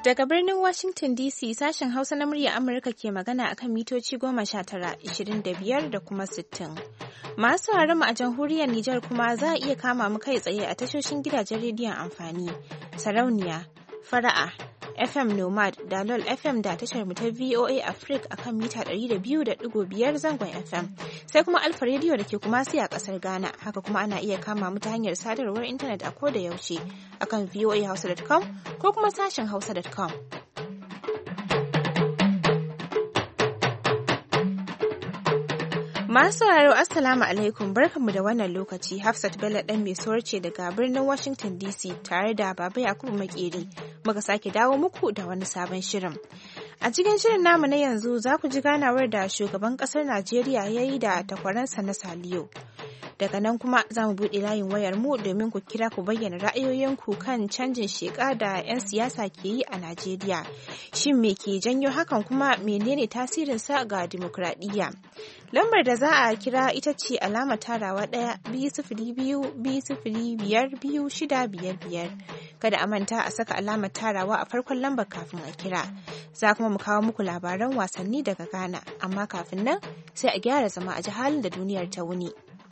Daga birnin Washington DC sashen Hausa na murya Amurka ke magana akan mitoci 19, 25 da kuma 60. Masu mu a jamhuriyar Nijar kuma za a iya kama mu kai tsaye a tashoshin gidajen rediyon amfani, sarauniya, fara'a, FM Nomad, Dalol FM da tashar mu ta VOA Africa akan mita 200.5 zangon FM. Sai kuma Alfa Radio da ke kuma a kasar Ghana. Haka kuma ana iya kama mu ta hanyar sadarwar intanet a koda yaushe akan voahausa.com ko kuma sashen hausa.com. Masu sauraro Assalamu alaikum, barkanmu da wannan lokaci. Hafsat Bello ɗan mai ce daga birnin Washington DC tare da Baba Yakubu Makeri muka sake dawo muku da wani sabon shirin. A cikin shirin namu na yanzu za ku ji ganawar da shugaban ƙasar Najeriya ya yi da takwaransa na Saliyo. Daga nan kuma za mu buɗe layin wayar mu domin ku kira ku bayyana ra'ayoyinku kan canjin sheƙa da 'yan siyasa ke yi a Najeriya. Shin me ke janyo hakan kuma menene tasirinsa ga dimokuraɗiyya? Lambar da za a kira ita ce alama tarawa 1-202-505-2655. Kada a manta a saka alamar tarawa a farkon lambar kafin a kira. Za kuma mu kawo muku labaran wasanni daga Ghana, amma kafin nan sai a gyara zama a ji halin da duniyar ta wuni.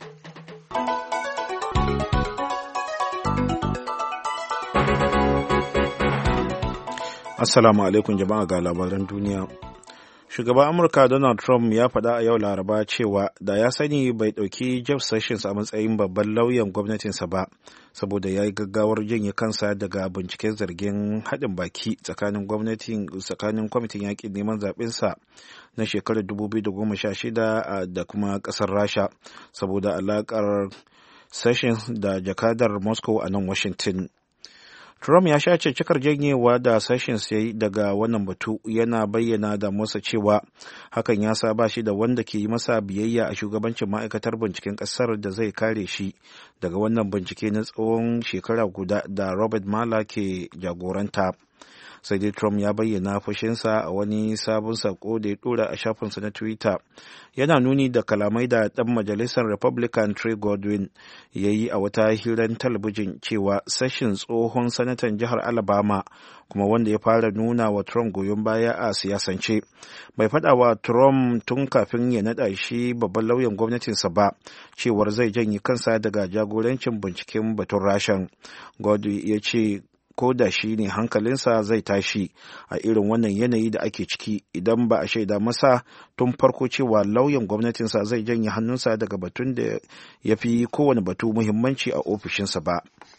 Assalamu alaikum jama'a ga labaran duniya. Shugaban Amurka Donald Trump ya faɗa a yau Laraba cewa da ya sani bai ɗauki Jeff Sessions a matsayin babban lauyan gwamnatinsa ba, saboda ya yi gaggawar janye kansa daga binciken zargin haɗin baki tsakanin kwamitin yaƙin neman zaɓensa na shekarar 2016 da kuma ƙasar Rasha, saboda alaƙar Sessions da jakadar Moscow a nan Washington. Trump ya sha cikar janyewa da Sessions ya yi daga wannan batu, yana bayyana da masa cewa hakan ya sa ba shi da wanda ke yi masa biyayya a shugabancin ma'aikatar binciken ƙasar da zai kare shi daga wannan bincike na tsawon shekara guda da Robert Mueller ke jagoranta. Sai dai Trump ya bayyana fushinsa a wani sabon sako da ya dora a shafinsa na Twitter, yana nuni da kalamai da ɗan majalisar Republican Trey Godwin ya yi a wata hirar talabijin cewa Sessions tsohon sanatan jihar Alabama kuma wanda ya fara nuna wa Trump goyon baya a siyasance, bai faɗa wa Trump tun kafin ya naɗa shi babban lauyan gwamnatinsa ba cewar zai janye kansa daga jagorancin binciken batun Rashan. Godwin ya ce ko da shi ne hankalinsa zai tashi a irin wannan yanayi da ake ciki idan ba a shaida masa tun farko cewa lauyan gwamnatinsa zai janye hannunsa daga batun da ya fi kowane batu muhimmanci a ofishinsa ba.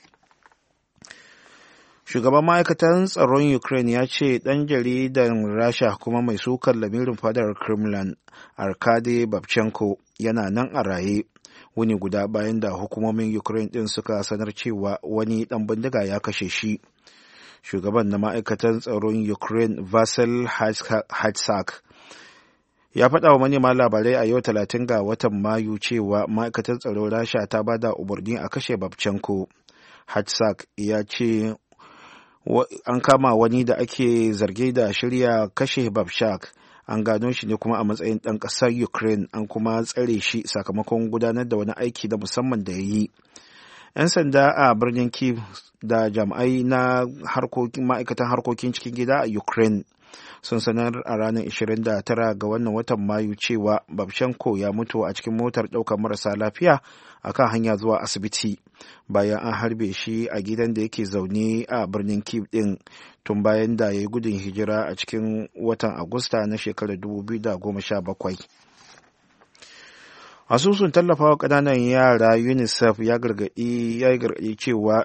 Shugaban ma'aikatan tsaron Ukraine ya ce ɗan jaridan Rasha kuma mai sukar lamirin fadar Kremlin Arkady Babchenko yana nan a raye, wuni guda bayan da hukumomin Ukraine ɗin suka sanar cewa wani ɗan bindiga ya kashe shi. Shugaban na ma'aikatan tsaron Ukraine Vasyl Hatsak ya faɗa wa manema labarai a yau 30 ga watan Mayu cewa ma'aikatan tsaron Rasha ta ba da umarni a kashe Babchenko. Hatsak ya ce an kama wani da ake zarge da shirya kashe Babchak. An gano shi ne kuma a matsayin ɗan ƙasar Ukraine, an kuma tsare shi sakamakon gudanar da wani aiki da musamman da ya yi. 'Yan sanda a birnin Kyiv da jami'ai na ma'aikatan harkokin cikin gida a Ukraine sun sanar a ranar 29 ga wannan watan Mayu cewa Babchenko ya mutu a cikin motar ɗaukar marasa lafiya a kan hanya zuwa asibiti bayan an harbe shi a gidan da yake zaune a birnin Kyiv ɗin tun bayan da ya yi gudun hijira a cikin watan Agusta na shekarar 2017. Asusun tallafawa ƙananan yara UNICEF ya gargaɗi cewa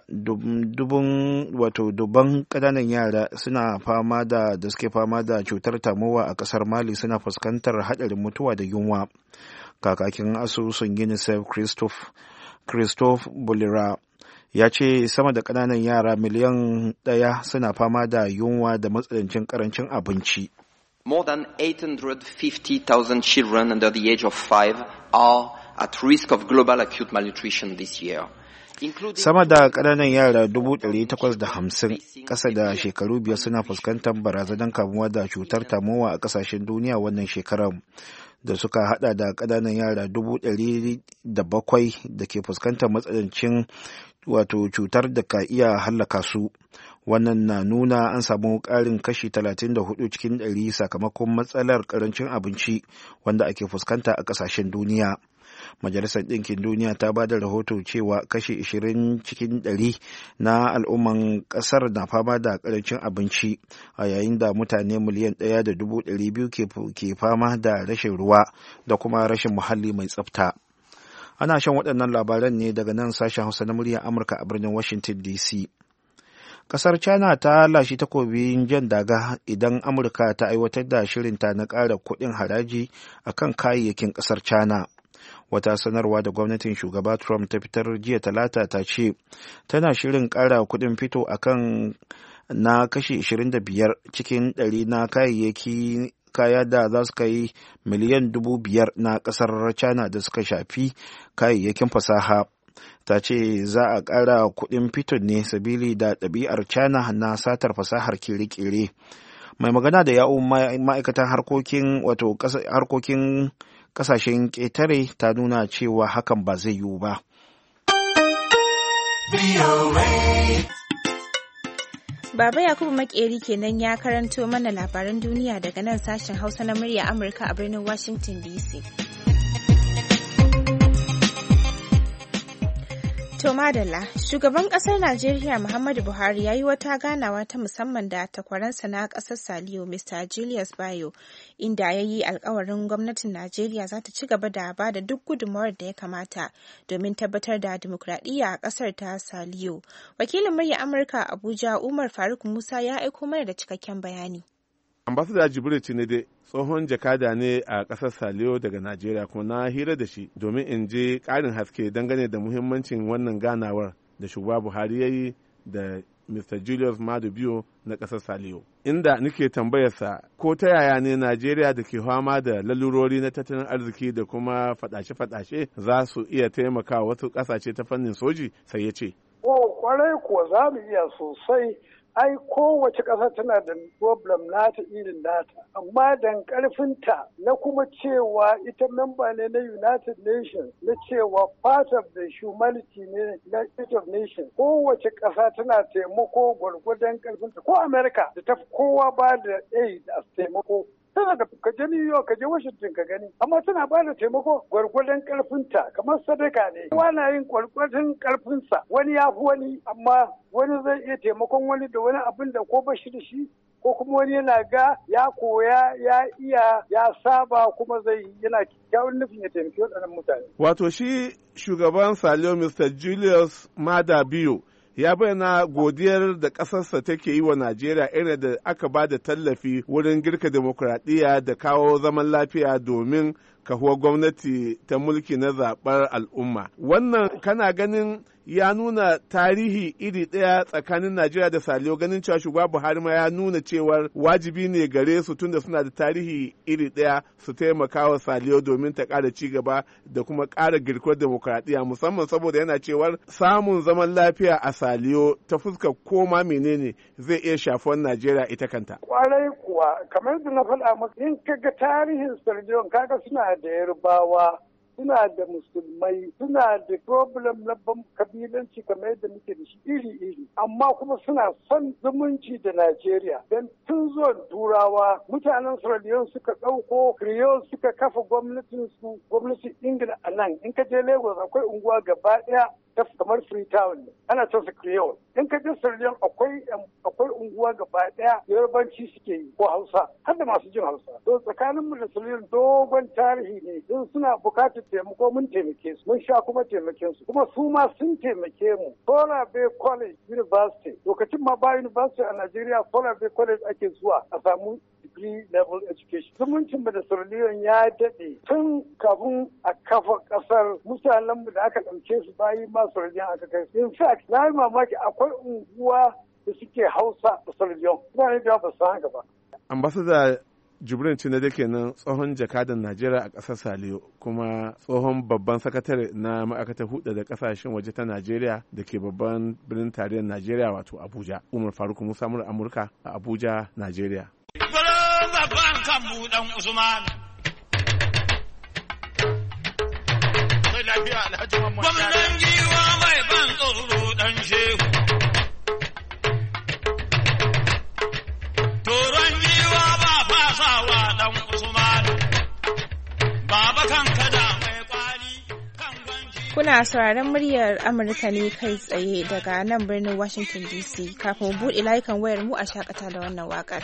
dubban ƙananan yara da suke fama da cutar tamowa a ƙasar Mali suna fuskantar haɗarin mutuwa da yunwa. Kakakin asusun UNICEF Christophe Bolera ya ce sama da ƙananan yara miliyan 1 suna fama da yunwa da matsanancin ƙarancin abinci. More than 850,000 children under the age of 5 are at risk of global acute malnutrition this year. Sama da ƙananan yara 850 ƙasa da shekaru 5 suna fuskantar barazanar kamuwa da cutar tamowa a ƙasashen duniya wannan shekarar, da suka hada da ƙananan yara 107,000 da ke fuskantar matsanancin cutar da ka iya hallaka su. Wannan na nuna an samu ƙarin kashi 34 cikin 100 sakamakon matsalar ƙarancin abinci wanda ake fuskanta a ƙasashen duniya. Majalisar Ɗinkin Duniya ta ba da rahoto cewa kashi 20 cikin 100 na al'umman ƙasar na fama da ƙarancin abinci, a yayin da mutane miliyan 1.200 ke fama da rashin ruwa da kuma rashin muhalli mai tsafta. Ana shan waɗannan labaran ne daga nan sashen Hausa na muryar Amurka a birnin Washington DC. Ƙasar China ta lashe takobin jan daga idan Amurka ta aiwatar da shirinta na ƙara kuɗin haraji a kan kayayyakin ƙasar China. Wata sanarwa da gwamnatin shugaba Trump ta fitar jiya Talata ta ce tana shirin ƙara kuɗin fito a kan na kashi 25 cikin 100 na kaya da za su kai miliyan 5,000 na ƙasar China da suka shafi kayayyakin fasaha. Ta ce za a ƙara kuɗin fiton ne sabili da ɗabi'ar China na satar fasahar kere-kere. Mai magana da yawun ma'aikatan harkokin ƙasashen ƙetare ta nuna cewa hakan ba zai yiwu ba. Baba Yakubu Makeri kenan ya karanto mana labaran duniya daga nan sashen Hausa na murya Amurka a birnin Washington DC. To madalla, shugaban kasar Najeriya Muhammadu Buhari ya yi wata ganawa ta musamman da takwaransa na kasar Saliyo Mr. Julius Bayo, inda ya yi alkawarin gwamnatin Najeriya za ta ci gaba da ba da duk gudunmawar da ya kamata domin tabbatar da dimokuraɗiyya a kasar ta Saliyo. Wakilin murya Amurka Abuja Umar Faruk Musa ya aiko mana da cikakken bayani. Ambassador Jibril Tinide tsohon jakada ne a ƙasar Saliyo daga Najeriya, kuma na hira da shi domin in je ƙarin haske dangane da muhimmancin wannan ganawar da shugaba Buhari ya yi da Mr. Julius Maadu Bio na ƙasar Saliyo. Inda nake tambayarsa ko ta yaya ne Najeriya da ke fama da lalurori na tattalin arziki da kuma faɗace-faɗace za su iya taimaka wasu ƙasashe ta fannin soji, sai ya ce. Kwarai kuwa za mu iya sosai. Ai kowace ƙasa tana da problem nata irin nata, amma dan ƙarfinta na kuma cewa ita memba ne na United Nations, na cewa part of the humanity ne na United Nations. Kowace ƙasa tana taimako gwargwadon ƙarfinta, ko America da ta kowa ba da aid a taimako. Tana da ka je New York, ka je Washington ka gani, amma tana ba da taimako gwargwadon karfinta, kamar sadaka ne. Kowa na yin gwargwadon karfinsa, wani ya fi wani, amma wani zai iya taimakon wani da wani abin da ko ba shi da shi, ko kuma wani yana ga ya koya ya iya ya saba kuma zai yana kyawun nufin ya taimaki waɗannan mutane. Wato shi shugaban Saliyo Mr. Julius Maadu Bio ya bayyana godiyar da ƙasarsa take yi wa Najeriya irin da aka ba da tallafi wurin girka demokuraɗiyya da kawo zaman lafiya domin kahuwar gwamnati ta mulki na zaɓar al'umma. Wannan kana ganin ya nuna tarihi iri ɗaya tsakanin Najeriya da Saliyo, ganin cewa shugaba Buhari ma ya nuna cewar wajibi ne gare su tunda suna da tarihi iri ɗaya su taimaka wa Saliyo domin ta ƙara ci gaba da kuma ƙara girkuwar demokuraɗiyya, musamman saboda yana cewar samun zaman lafiya a Saliyo ta fuskar koma menene zai iya shafuwar Najeriya ita kanta. Kwarai kuwa, kamar da na faɗa maka, in kaga tarihin Saliyo kaga suna da Yarbawa, suna da musulmai, suna da problem na kabilanci kamar yadda muke da shi iri-iri, amma kuma suna son zumunci da Najeriya. Don tun zuwan Turawa, mutanen Sierra Leone suka ɗauko Creole suka kafa gwamnatin Ingila a nan. In ka je Lagos akwai unguwa gaba ɗaya ta kamar Freetown ne, ana ce su Creole. In ka je Sierra Leone akwai unguwa gaba ɗaya Yarbanci suke yi ko Hausa, har da masu jin Hausa. To tsakanin mu da Sierra Leone dogon tarihi ne, don suna bukatar taimako mun taimake su, mun sha kuma taimaken su, kuma su ma sun taimake mu. Solar Bay College University, lokacin ma ba university a Najeriya, Solar Bay College ake zuwa a samu degree level education. Zumuncin mu da Sierra Leone ya daɗe tun kafin a kafa ƙasar, mutanen mu da aka ɗauke su bayi ma Sierra Leone aka kai. In fact, na yi mamaki akwai unguwa da suke Hausa a Sierra Leone. Mutane da ba su haka ba. Ambassador Jibrin Tinade kenan, tsohon jakadan Najeriya a ƙasar Saliyo kuma tsohon babban sakatare na ma'aikatar huɗa da ƙasashen waje ta Najeriya da ke babban birnin tarayyar Najeriya wato Abuja. Umar Faruk Musa mura Amurka a Abuja, Najeriya. Gwamnan giwa mai ban tsoro ɗan shehu. Kuna sauraron muryar Amurka ne kai tsaye daga nan birnin Washington DC. Kafin mu buɗe layukan wayar mu a shakata da wannan waƙar.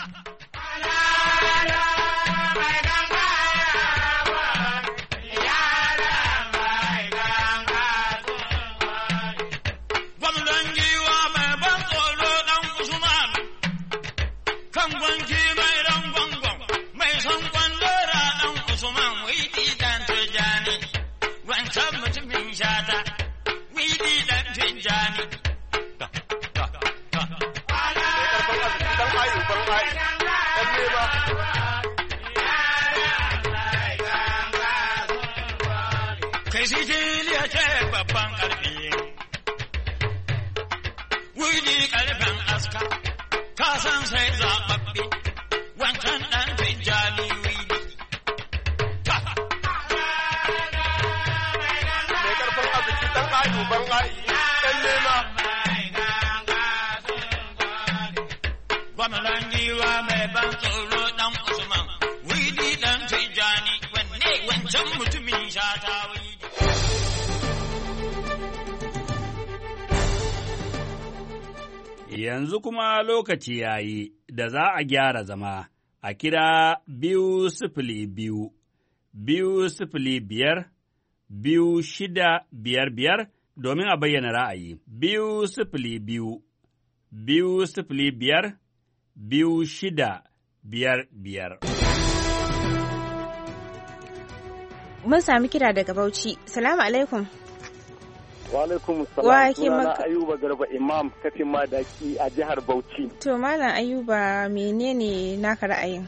Yanzu kuma lokaci ya yi da za a gyara zama a kira 202 205 2655 domin a bayyana ra'ayi. 202 205 2655. Mun sami kira daga Bauchi. Salamu alaikum. Wa alaikum salam. Sunana Ayuba Garba Imam kafin madaki a jihar Bauchi. To Malam Ayuba, menene naka ra'ayin?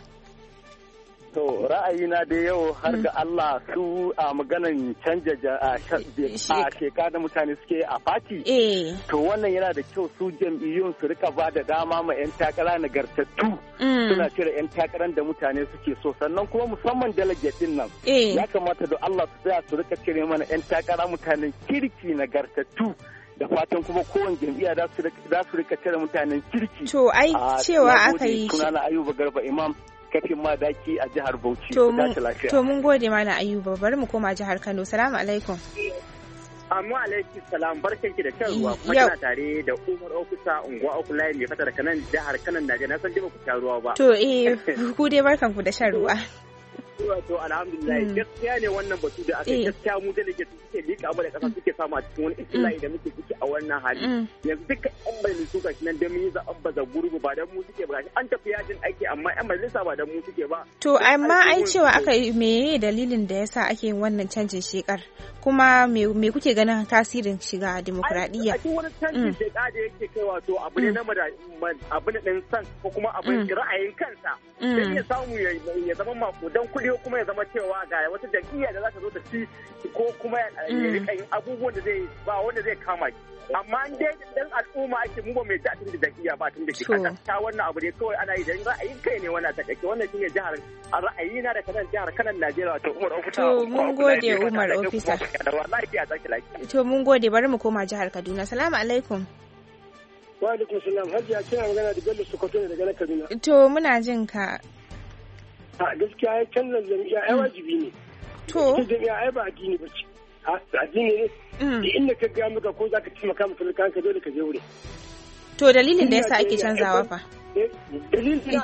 To ra'ayina da yau har ga Allah su a maganan canja a sheka da mutane suke a fati. To wannan yana da kyau su jam'iyyun su rika ba da dama ma 'yan takara nagartattu. Suna cire 'yan takarar da mutane suke so, sannan kuma musamman delegate din nan. Ya kamata da Allah su tsaya su rika cire mana 'yan takara mutanen kirki nagartattu. Da fatan kuma kowane jam'iyya za su rika cire mutanen kirki. To ai cewa aka yi. Sunana Ayuba Garba Imam kafin madaki a jihar Bauchi. To mun gode mana Ayuba, bari mu koma jihar Kano. Salamu alaikum. Amma alaikum salam, barkanki da shan ruwa. Kuma kina tare da Umar Okusa unguwa Okulayi mai fata da kanan jihar Kanan Najeriya. Na san dai ba ku sha ruwa ba. To ku dai barkanku da shan ruwa. To alhamdulillah gaskiya ne wannan batu da aka gaskiya mu delegate suke lika mu da kasa suke samu a cikin wani istilahi da muke ciki a wannan hali yanzu duka yan majalisa ga shi nan da mun yi zaɓen baza gurgu ba dan mu suke ba an tafi yajin aiki amma yan majalisa ba dan mu suke ba. To amma ai cewa aka yi meye dalilin da yasa ake yin wannan canjin shekar kuma me kuke ganin tasirin shiga demokradiyya? A cikin wani canjin sheka da yake kai wato abu ne na abu ne ɗin san ko kuma abin ra'ayin kansa dan ya samu ya zama makudan kuɗi kuma ya zama cewa ga wata jam'iyya da za ta zo ta ci ko kuma ya rika yin abubuwan da zai ba wanda zai kama ki amma in dai dan al'umma ake mu ba mai da tun da jam'iyya ba tun da shi ta wannan abu ne kawai ana yi da ra'ayin kai ne wannan ta kake wannan shine jihar ra'ayi na da kanan jihar Kanan Najeriya wato Umar Ofisa. To mun gode Umar Ofisa. To mun gode, bari mu koma jihar Kaduna. Salamu alaikum. Wa alaikum salam. Hajiya kina magana da Bello Sokoto ne daga Kaduna. To muna jin ka. A gaskiya ya canza jami'a ai wajibi ne. To jami'a ai ba addini ba ce. Addini ne. Inda ka ga maka ko zaka taimaka maka talaka ka dole ka je wuri. To dalilin da yasa ake canzawa fa? Dalilin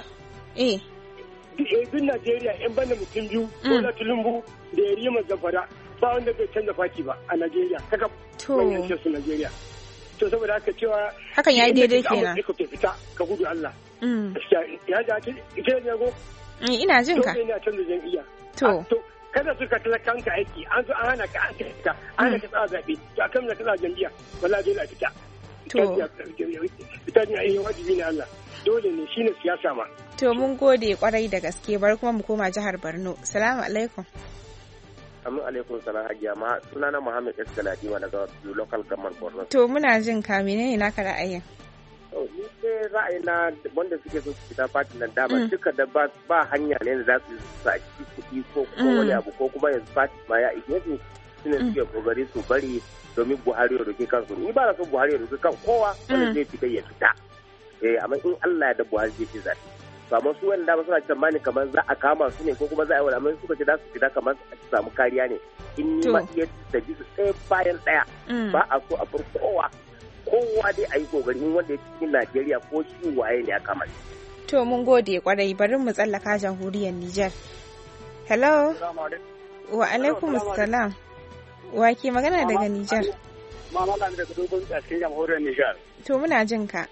duk Najeriya yan banda mutum biyu Bola Tinubu da Yarima Zamfara ba wanda bai canza faki ba a Najeriya kaka wannan su Najeriya. To saboda haka cewa hakan yayi daidai kenan. Ka fita ka gudu Allah. Ya ja ita ne go. Ina jin ka. Ina canza jam'iyya. To kada su ka talakanka aiki an zo an hana ka an fita an hana ka tsaya zaɓe to a kan da kana jam'iyya wallahi dole a fita. To fita ne ayi wajibi ne Allah dole ne shine siyasa ma. To mun gode kwarai da gaske, bar kuma mu koma jihar Borno. Salamu alaikum. Amin alaikum salam hajiya ma sunana Muhammad Eskaladiwa daga local government Borno. To muna jin ka, menene naka ra'ayin? Ni sai ra'ayina wanda suke so su fita fatin nan dama duka da ba hanya ne da za su saki kuɗi ko kuma wani abu ko kuma yanzu fatin ma ya ike su sune suke kokari su bari domin Buhari ya roki kansu. Ni ba na son Buhari ya roki kan kowa wanda zai fita ya fita. Amma in Allah ya da Buhari zai ci zaɓe. Kamar su wanda ba suna tsammani kamar za a kama su ne ko kuma za a yi wani amma suka ce za su fita kamar su samu kariya ne in ni ma iya da ji su ɗaya bayan ɗaya ba a so a bar kowa dai a yi kokarin wanda ya cikin Najeriya ko shi waye ne a kamar. To mun gode kwarai, bari mu tsallaka jamhuriyar Nijar. Hello. Wa alaikum assalam. Wa ke magana daga Nijar? Mama na daga dogon a cikin jamhuriyar Nijar. To muna jin ka.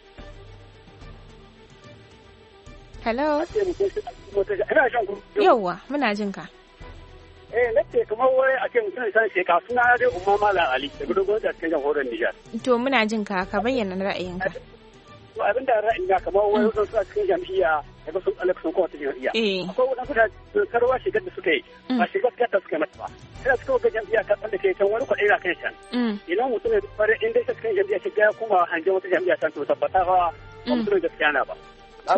Hello. Yawwa muna jin ka. Nace kamar wai a ce mutum san sheka suna dai Umma Malam Ali daga dogon a cikin jamhuriyar Nijar. To muna jin ka bayyana ra'ayinka. To abin da ra'ayina kamar wai wasu suna cikin jam'iyya daga sun alaka sun kowace jam'iyya. Akwai wadansu da sarwa shigar da suka yi ba shigar da suka yi mata ba. Sai suka ga jam'iyya ta tsanda ke can wani kwaɗai na kai can. Idan mutum ya fara inda ya cikin jam'iyya shiga ya kuma hangen wata jam'iyya can to tabbata ba mutum gaskiya na ba. To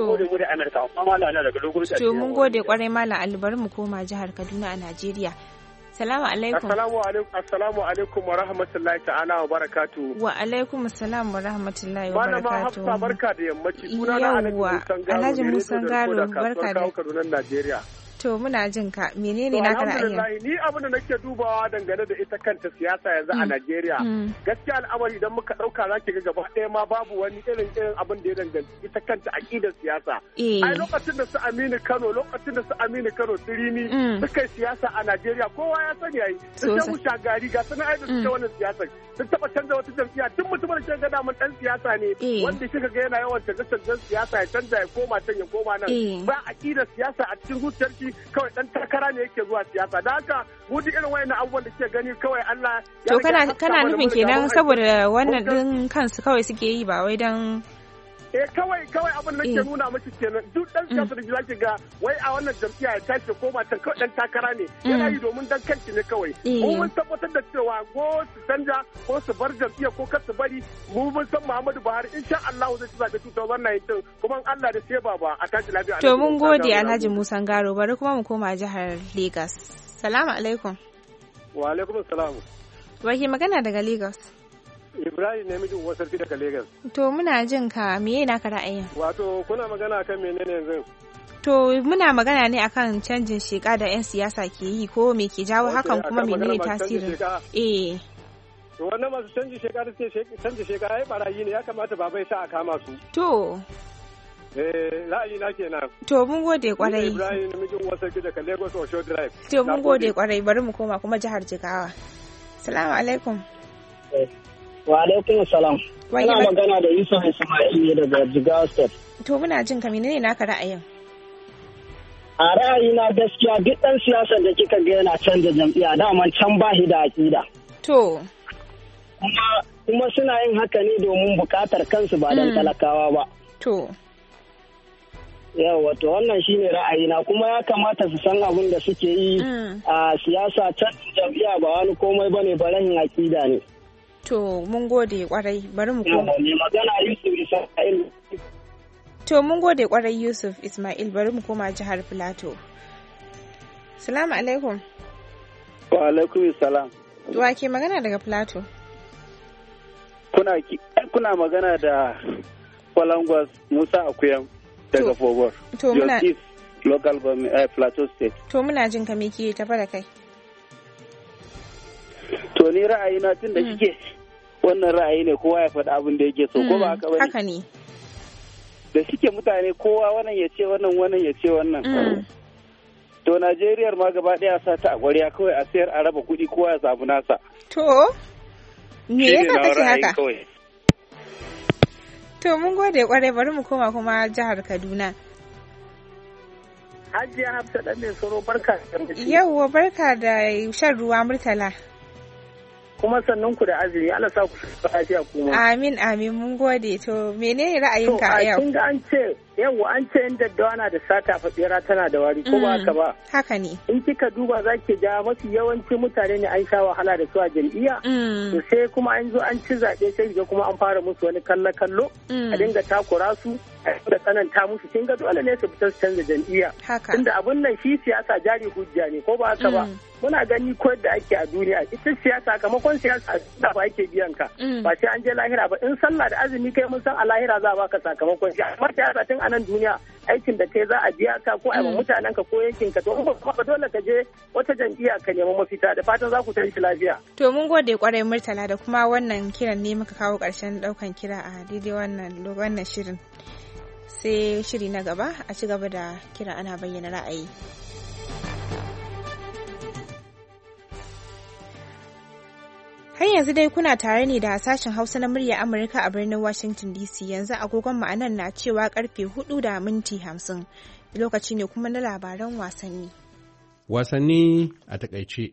mun gode kwarai Malam Ali, bari mu koma jihar Kaduna a Najeriya. Salamu alaikum. Assalamu alaikum wa rahmatullahi ta'ala wa barakatu. Wa alaikum assalam wa rahmatullahi wa barakatu. Malama Hafsa barka da yammaci. Sunana Alhaji Musa Garo barka da Kaduna Najeriya. To muna jin ka, menene naka ra'ayin? Alhamdulillah, ni abin da nake dubawa dangane da ita kanta siyasa yanzu a Najeriya. Gaskiya al'amari idan muka dauka zaki ga gaba ɗaya ma babu wani irin abin da ya danganci ita kanta aqidar siyasa. Ai lokacin da su Aminu Kano Tirimi suka yi siyasa a Najeriya kowa ya sani yayi. Sun mu shagari ga sanan ai da suke wannan siyasar. Sun taba canza wata jam'iyya tun mutumin da ke ga daman dan siyasa ne wanda kika ga yana yawan canza siyasa ya canza ya koma can ya koma nan. Ba aqidar siyasa a cikin zuciyarki kawai dan takara ne yake zuwa siyasa da haka mu duk irin wayannan abubuwan da kike gani kawai Allah ya to kana nufin kenan saboda wannan din kansu kawai suke yi ba wai dan kawai abin da ke nuna miki kenan duk dan siyasa da zaki ga wai a wannan jam'iyya ya tashi koma can kawai dan takara ne yana yi domin dan kanki ne kawai mu mun tabbatar da cewa ko su canja ko su bar jam'iyya ko kar su bari mu mun san Muhammadu Buhari insha Allah zai ci zabe 2019 kuma Allah da sai baba a tashi lafiya. To mun gode Alhaji Musa Garo, bari kuma mu koma jihar Lagos. Salamu alaikum. Wa alaikum assalam. Wa ke magana daga Lagos? Ibrahim ne mijin wasarki daga Lagos. To muna jin ka, meye naka ra'ayin? Wato kuna magana akan menene yanzu? To muna magana ne akan canjin sheka da 'yan siyasa ke yi ko me ke jawo hakan kuma menene tasirin? To wannan masu canji sheka da suke canji sheka ai barayi ne, ya kamata baba ya sa a kama su. To ra'ayi na kenan. To mun gode kwarai. Ibrahim ne mijin wasarki daga Lagos Osho Drive. To mun gode kwarai, bari mu koma kuma jihar Jigawa. Salamu alaikum. Wa alaikum salam. Ina magana da Yusuf Ismail ne daga Jigawa State. To muna jin ka, menene naka ra'ayin? A ra'ayina gaskiya duk ɗan siyasar da kika ga yana canza jam'iyya daman can ba shi da aƙida. To. Kuma suna yin haka ne domin buƙatar kansu ba don talakawa ba. To. Yawa to wannan shine ra'ayina, kuma ya kamata su san abin da suke yi a siyasa canza jam'iyya ba wani komai bane ba rahin aƙida ne. To mun gode kwarai, bari mu koma. Magana Yusuf Ismail. To mun gode kwarai Yusuf Ismail, bari mu koma jihar Filato. Salamu alaikum. Wa alaikum salam. Wa ke magana daga Filato? Kuna magana da Kwalangwas Musa Akuyam daga Fogor. To muna local government Plateau State. To muna jin ka me ke tafa da kai? To ni ra'ayina tun da shike wannan ra'ayi ne kowa ya faɗi abin da yake so ko ba haka bane? Haka ne. Da shike mutane kowa wannan ya ce wannan ya ce wannan. To Najeriya ma gaba ɗaya sa ta a ƙwarya kawai a sayar a raba kuɗi kowa ya samu nasa. To me yasa kace haka? To mun gode kwarai, bari mu koma kuma jihar Kaduna. Hajiya Hafsa dan mai tsoro barka da yawwa barka da shan ruwa Murtala. Kuma sannan ku da azumi, Allah sa ku lafiya kuma. Amin mun gode. To menene ra'ayinka a yau? To an ce in daddawa na da sata fadira tana da wari ko ba haka ba? Haka ne. In kika duba zaki ga mafi yawanci mutane ne an sha wahala da su a jam'iyya. To sai kuma an zo an ci zaɓe sai ga kuma an fara musu wani kallo a dinga takura su da tsananta musu, kin ga dole ne su fitar su canza jam'iyya. Tunda abun nan shi siyasa jari hujja ne ko ba haka ba? muna gani ko da ake a duniya ita siyasa sakamakon siyasa da ba ake biyan ka ba sai an je lahira ba in sallah da azumi kai mun san a lahira za a baka sakamakon shi amma siyasa tun a nan duniya aikin da kai za a biya ka ko a mutanen ka ko yankin ka to in ba dole ka je wata jam'iyya ka nemi mafita da fatan za ku tashi lafiya. To mun gode kwarai Murtala da kuma wannan kiran ne muka kawo ƙarshen ɗaukan kira a daidai wannan shirin. Sai shiri na gaba a ci gaba da kira ana bayyana ra'ayi. Har yanzu dai kuna tare ne da sashen Hausa na murya Amurka a birnin Washington DC. Yanzu agogon ma'anar na cewa karfe 4:50. Lokaci ne kuma na labaran wasanni. Wasanni a takaice.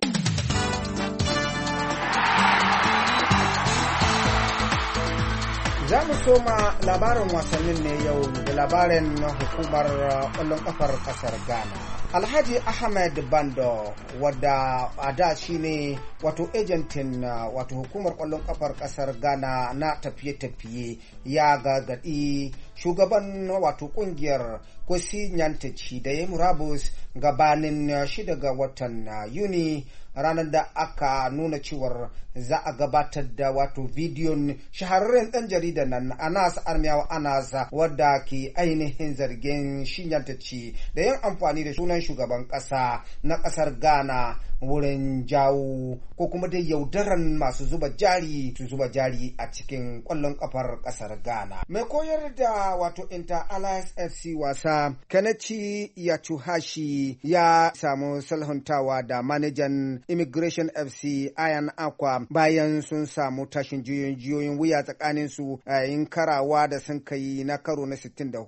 Za mu soma labarin wasannin ne yau da labarin hukumar ƙwallon ƙafar ƙasar Ghana. Alhaji Ahmed Bando wadda a da shi ne wato ejentin wato hukumar ƙwallon ƙafar ƙasar Ghana na tafiye-tafiye ya gargaɗi shugaban wato ƙungiyar Kwesi Nyantakyi da ya murabus gabanin 6 ga watan Yuni, ranar da aka nuna cewar za a gabatar da wato bidiyon shahararren ɗan jarida nan Anas Armiyawa Anas wadda ke ainihin zargin Nyantakyi da yin amfani da sunan shugaban ƙasa na ƙasar Ghana wurin jawo ko kuma dai yaudaran masu zuba jari su zuba jari a cikin ƙwallon ƙafar ƙasar Ghana. Mai koyar da wato Inter Alliance FC wasa Kenichi Yatsuhashi ya samu sulhuntawa da manajan Immigration FC Ian Akwa bayan sun samu tashin jiyoyin wuya tsakanin su yayin karawa da sun kai na karo na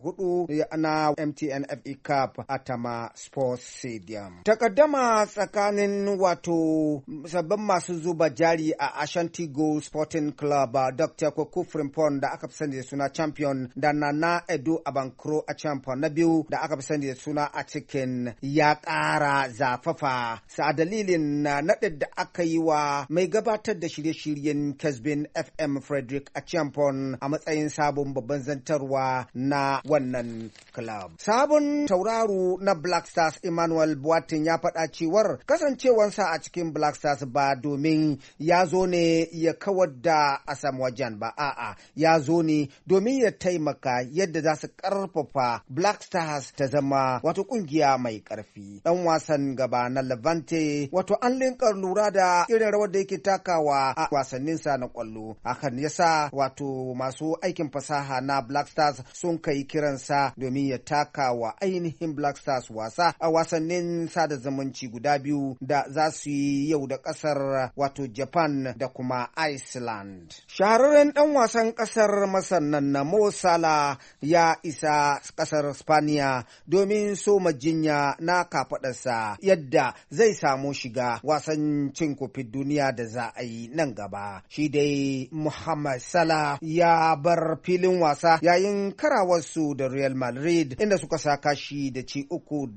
64 na MTN FA Cup a Tama Sports Stadium. Takaddama tsakanin wato sabbin masu zuba jari a Ashanti Gold Sporting Club Dr. Kwaku Frimpong da aka fi sani da suna Champion da Nana Edo Abankro a Champion na biyu da aka fi sani da suna a cikin ya ƙara zafafa sa dalilin naɗin da aka yi wa mai gabatar da shirye-shiryen Kesbin FM Frederick a Champion a matsayin sabon babban zantarwa na wannan club. Sabon tauraro na Black Stars Emmanuel Boateng ya faɗa cewar kasancewansa a cikin Black Stars ba domin ya zo ne ya kawar da Asam Wajan ba, a'a ya zo ne domin ya taimaka yadda za su ƙarfafa Black Stars ta zama wato ƙungiya mai ƙarfi. Ɗan wasan gaba na Levante wato an linkar lura da irin rawar da yake takawa a wasanninsa na ƙwallo. Hakan yasa wato masu aikin fasaha na Black Stars sun kai kiransa domin ya takawa ainihin Black Stars wasa a wasannin sada zumunci guda biyu da za su yi yau da ƙasar wato Japan da kuma Iceland. Shahararren ɗan wasan ƙasar Masar nan na Mo Salah ya isa ƙasar Spaniya domin soma jinya na kafaɗarsa yadda zai samu shiga wasan cin kofin duniya da za a yi nan gaba. Shi dai Muhammad Salah ya bar filin wasa yayin karawarsu da Real Madrid inda suka saka shi da ci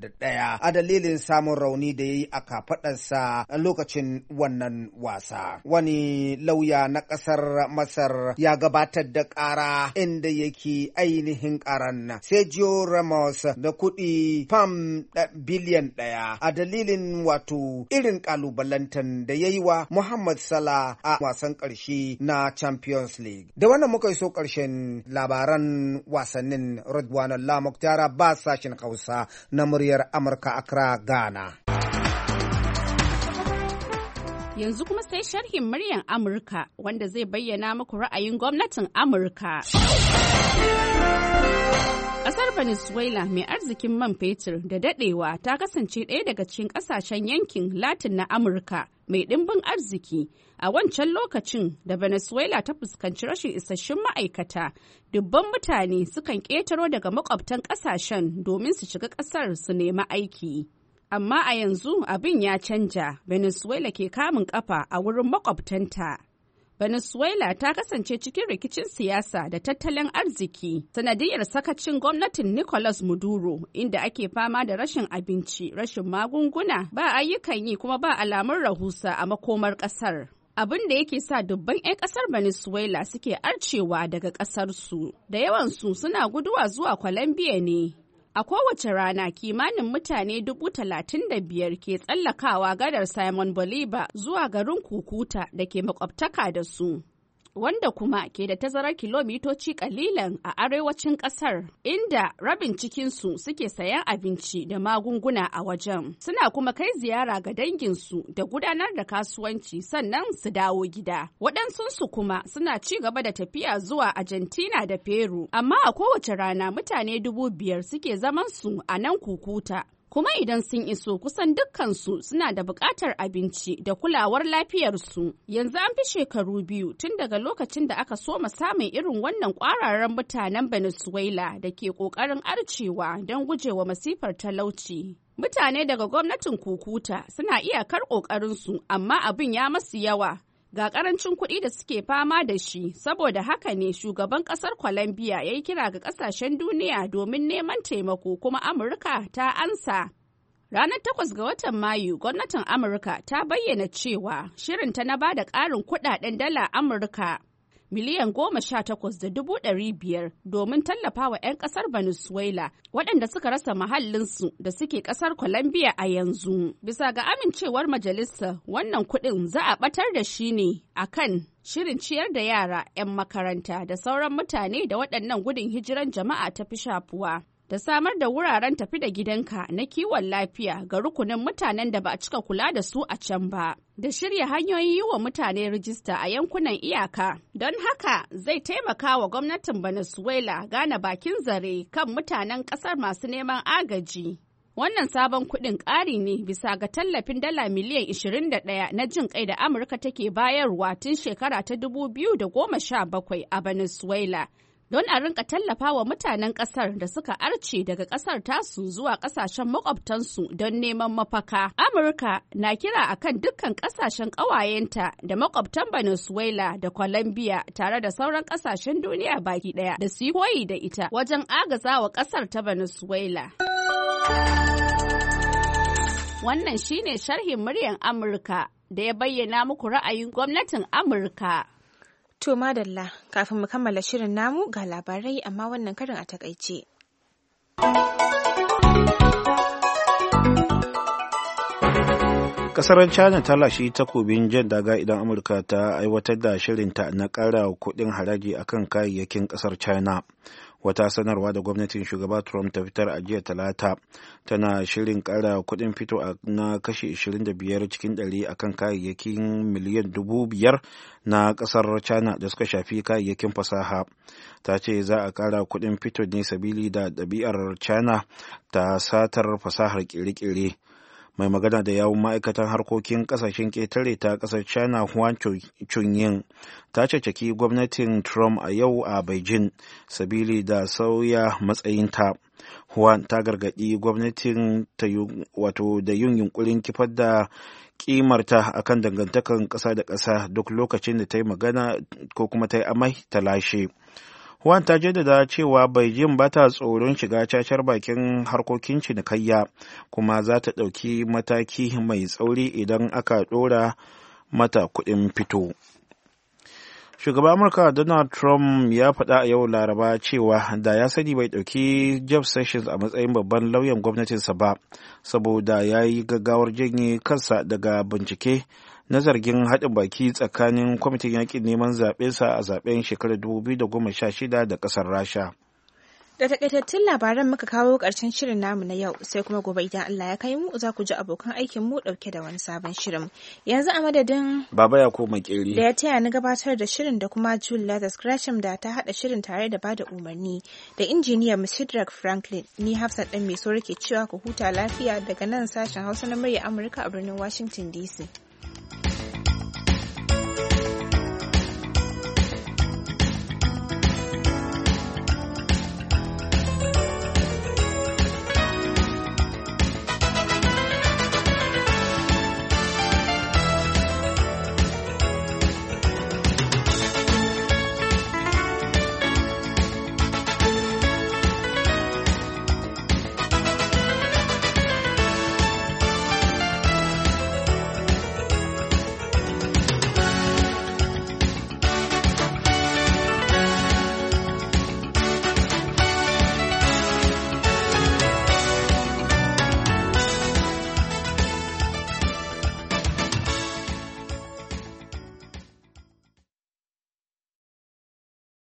3-1 a dalilin samun rauni da ya yi a kafaɗarsa a lokacin wannan wasa. Wani lauya na ƙasar Masar ya gabatar da ƙara inda yake ainihin ƙaran Sergio Ramos da kuɗi fam biliyan 1 a dalilin wato irin ƙalubalantan da ya yi wa Muhammad Salah a wasan ƙarshe na Champions League. Da wannan muka iso ƙarshen labaran wasannin. Ridwanullah Muktara ba sashen Hausa na muryar Amurka, Accra, Ghana. Yanzu kuma sai sharhin muryar Amurka wanda zai bayyana muku ra'ayin gwamnatin Amurka. Ƙasar Venezuela mai arzikin man fetur da daɗewa ta kasance ɗaya daga cikin ƙasashen yankin Latin na Amurka mai ɗimbin arziki. A wancan lokacin da Venezuela ta fuskanci rashin isasshun ma'aikata, dubban mutane sukan ƙetaro daga makwabtan ƙasashen domin su shiga ƙasar su nemi aiki. Amma a yanzu abin ya canja, Venezuela ke kamun ƙafa a wurin makwabtanta. Venezuela ta kasance cikin rikicin siyasa da tattalin arziki sanadiyar sakacin gwamnatin Nicolas Maduro, inda ake fama da rashin abinci, rashin magunguna, ba ayyukan yi kuma ba alamun rahusa a makomar ƙasar. Abin da yake sa dubban 'yan ƙasar Venezuela suke arcewa daga ƙasarsu, da yawansu suna guduwa zuwa Colombia ne. A kowace rana kimanin mutane 35,000 ke tsallakawa gadar Simon Bolivar zuwa garin Kukuta da ke makwabtaka da su, wanda kuma ke da tazarar kilomitoci kalilan a arewacin kasar, inda rabin cikinsu suke sayan abinci da magunguna a wajen. Suna kuma kai ziyara ga danginsu da gudanar da kasuwanci sannan su dawo gida. Waɗansunsu kuma suna ci gaba da tafiya zuwa Argentina da Peru, amma a kowace rana mutane 5,000 suke zamansu a nan Kukuta. Kuma idan sun iso kusan dukkansu suna da buƙatar abinci da kulawar lafiyarsu. Yanzu an fi shekaru 2 tun daga lokacin da aka soma samun irin wannan ƙwararren mutanen Venezuela da ke ƙoƙarin arcewa don gujewa masifar talauci. Mutane daga gwamnatin Kukuta suna iyakar ƙoƙarinsu, amma abin ya masu yawa. Ga karancin kuɗi da suke fama da shi, saboda haka ne shugaban ƙasar Colombia ya yi kira ga ƙasashen duniya domin neman taimako, kuma Amurka ta ansa. Ranar 8 ga watan Mayu, gwamnatin Amurka ta bayyana cewa shirinta na ba da ƙarin kuɗaɗen dala Amurka miliyan 18,500 domin tallafawa 'yan ƙasar Venezuela waɗanda suka rasa mahallinsu da suke ƙasar Colombia a yanzu. Bisa ga amincewar majalisa, wannan kuɗin za a ɓatar da shi ne a kan shirin ciyar da yara 'yan makaranta da sauran mutane da waɗannan gudun hijiran jama'a ta fi shafuwa, da samar da wuraren tafi da gidanka na kiwon lafiya ga rukunin mutanen da ba a cika kula da su a can ba, da shirya hanyoyin yi wa mutane rijista a yankunan iyaka. Don haka zai taimaka wa gwamnatin Venezuela gane bakin zare kan mutanen ƙasar masu neman agaji. Wannan sabon kuɗin ƙari ne bisa ga tallafin dala miliyan 21 na jin ƙai da Amurka take bayarwa tun shekara ta 2017 a Venezuela, don a rinka tallafa wa mutanen ƙasar da suka arce daga ƙasar tasu zuwa ƙasashen makwabtansu don neman mafaka. Amurka na kira akan dukkan ƙasashen ƙawayenta da makwabtan Venezuela da Colombia tare da sauran ƙasashen duniya baki ɗaya da su yi koyi da ita wajen agaza wa ƙasar ta Venezuela. Wannan shine sharhin muryar Amurka da ya bayyana muku ra'ayin gwamnatin Amurka. To madalla, kafin mu kammala shirin namu ga labarai amma wannan karin a takaice. Kasar China ta lashe takobin jan daga idan Amurka ta aiwatar da shirinta na ƙara kuɗin haraji akan kayayyakin ƙasar China. Wata sanarwa da gwamnatin shugaba Trump ta fitar a jiya Talata tana shirin ƙara kuɗin fito na kashi 25 cikin 100 akan kayayyakin miliyan 5,000 na ƙasar China da suka shafi kayayyakin fasaha. Ta ce za a ƙara kuɗin fito ne sabili da ɗabi'ar China ta satar fasahar ƙere-ƙere. Mai magana da yawun ma'aikatan harkokin kasashen ƙetare ta ƙasar China Huan Chunying ta ceceki gwamnatin Trump a yau a Beijing sabili da sauya matsayinta. Huan ta gargaɗi gwamnatin ta da yin yunkurin kifar da kimarta akan dangantakan ƙasa da ƙasa duk lokacin da ta yi magana ko kuma ta yi amai ta lashe. Huan ta jaddada cewa Beijing ba ta tsoron shiga cacar bakin harkokin cinikayya, kuma za ta ɗauki mataki mai tsauri idan aka ɗora mata kuɗin fito. Shugaban Amurka Donald Trump ya faɗa a yau Laraba cewa da ya sani bai ɗauki Jeff Sessions a matsayin babban lauyan gwamnatinsa ba, saboda ya yi gaggawar janye kansa daga bincike na zargin haɗin baki tsakanin kwamitin yaƙin neman zaɓensa a zaɓen shekarar 2016 da ƙasar Rasha. Da takaitattun labaran muka kawo ƙarshen shirin namu na yau, sai kuma gobe idan Allah ya kai mu za ku ji abokan aikin mu ɗauke da wani sabon shirin. Yanzu a madadin Baba ya koma Makeri da ya taya ni gabatar da shirin da kuma Julia Gresham da ta haɗa shirin tare da bada umarni da injiniyar Sidrak Franklin, ni Hafsat ɗan mai so ke cewa ku huta lafiya daga nan sashen Hausa na murya Amurka a birnin Washington DC.